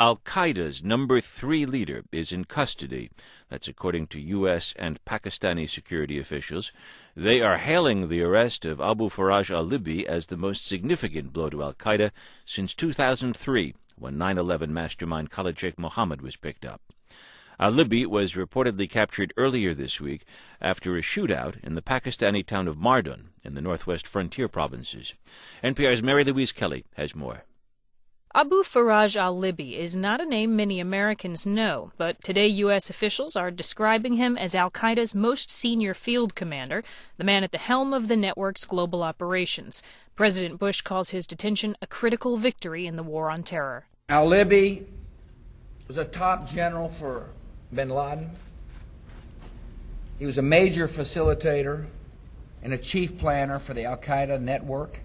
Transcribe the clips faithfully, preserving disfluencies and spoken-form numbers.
Al-Qaeda's number three leader is in custody. That's according to U S and Pakistani security officials. They are hailing the arrest of Abu Faraj al-Libi as the most significant blow to Al-Qaeda since two thousand three, when nine eleven mastermind Khalid Sheikh Mohammed was picked up. Al-Libi was reportedly captured earlier this week after a shootout in the Pakistani town of Mardin in the northwest frontier provinces. N P R's Mary Louise Kelly has more. Abu Faraj al-Libi is not a name many Americans know, but today U S officials are describing him as al-Qaeda's most senior field commander, the man at the helm of the network's global operations. President Bush calls his detention a critical victory in the war on terror. Al-Libi was a top general for bin Laden. He was a major facilitator and a chief planner for the al-Qaeda network.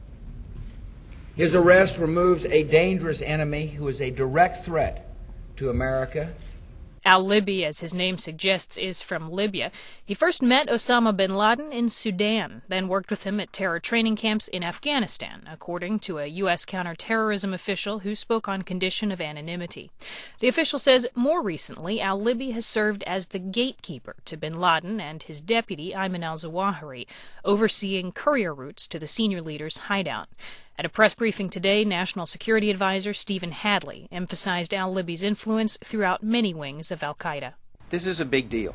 His arrest removes a dangerous enemy who is a direct threat to America. Al-Libi, as his name suggests, is from Libya. He first met Osama bin Laden in Sudan, then worked with him at terror training camps in Afghanistan, according to a U S counterterrorism official who spoke on condition of anonymity. The official says more recently, Al-Libi has served as the gatekeeper to bin Laden and his deputy, Ayman al-Zawahiri, overseeing courier routes to the senior leader's hideout. At a press briefing today, National Security Advisor Stephen Hadley emphasized al-Libi's influence throughout many wings of al-Qaeda. This is a big deal.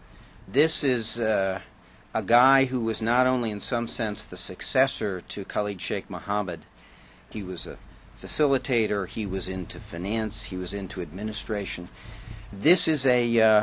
This is uh, a guy who was not only in some sense the successor to Khalid Sheikh Mohammed. He was a facilitator, he was into finance, he was into administration. This is a, uh,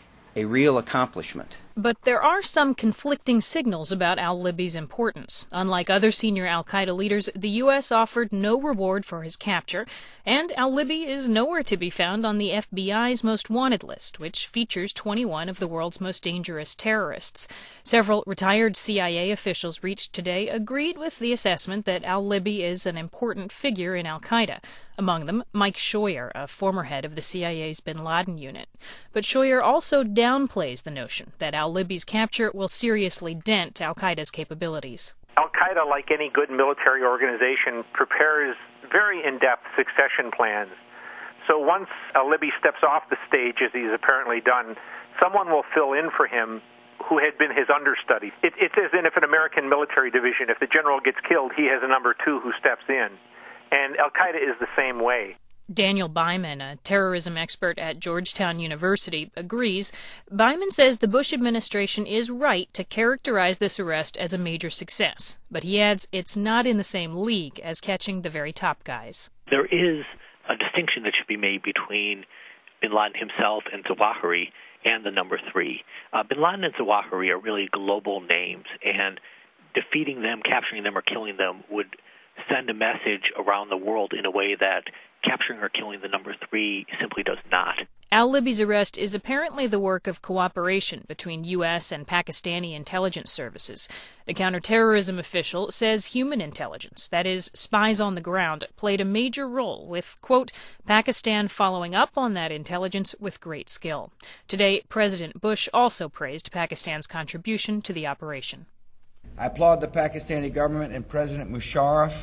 a real accomplishment. But there are some conflicting signals about al-Libi's importance. Unlike other senior al-Qaeda leaders, the U S offered no reward for his capture, and al-Libi is nowhere to be found on the F B I's most wanted list, which features twenty-one of the world's most dangerous terrorists. Several retired C I A officials reached today agreed with the assessment that al-Libi is an important figure in al-Qaeda. Among them, Mike Scheuer, a former head of the C I A's bin Laden unit. But Scheuer also downplays the notion that al-Libi's capture will seriously dent al-Qaeda's capabilities. Al-Qaeda, like any good military organization, prepares very in-depth succession plans. So once al-Libi steps off the stage, as he's apparently done, someone will fill in for him who had been his understudy. It, it's as in if an American military division, if the general gets killed, he has a number two who steps in. And al-Qaeda is the same way. Daniel Byman, a terrorism expert at Georgetown University, agrees. Byman says the Bush administration is right to characterize this arrest as a major success, but he adds it's not in the same league as catching the very top guys. There is a distinction that should be made between bin Laden himself and Zawahiri and the number three. Uh, bin Laden and Zawahiri are really global names, and defeating them, capturing them, or killing them would send a message around the world in a way that capturing or killing the number three simply does not. Al-Libi's arrest is apparently the work of cooperation between U S and Pakistani intelligence services. The counterterrorism official says human intelligence, that is, spies on the ground, played a major role with, quote, Pakistan following up on that intelligence with great skill. Today, President Bush also praised Pakistan's contribution to the operation. I applaud the Pakistani government and President Musharraf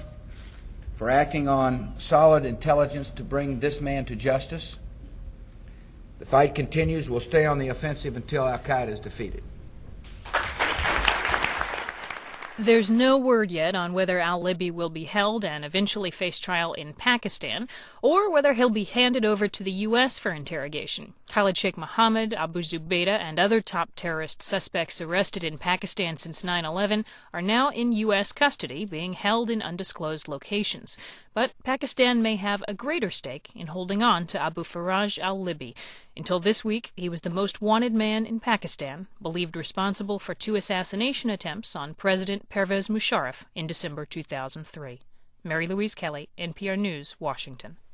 for acting on solid intelligence to bring this man to justice. The fight continues. We'll stay on the offensive until al-Qaeda is defeated. There's no word yet on whether al-Libi will be held and eventually face trial in Pakistan, or whether he'll be handed over to the U S for interrogation. Khalid Sheikh Mohammed, Abu Zubaydah, and other top terrorist suspects arrested in Pakistan since nine eleven are now in U S custody, being held in undisclosed locations. But Pakistan may have a greater stake in holding on to Abu Faraj al-Libi. Until this week, he was the most wanted man in Pakistan, believed responsible for two assassination attempts on President Pervez Musharraf in December two thousand three. Mary Louise Kelly, N P R News, Washington.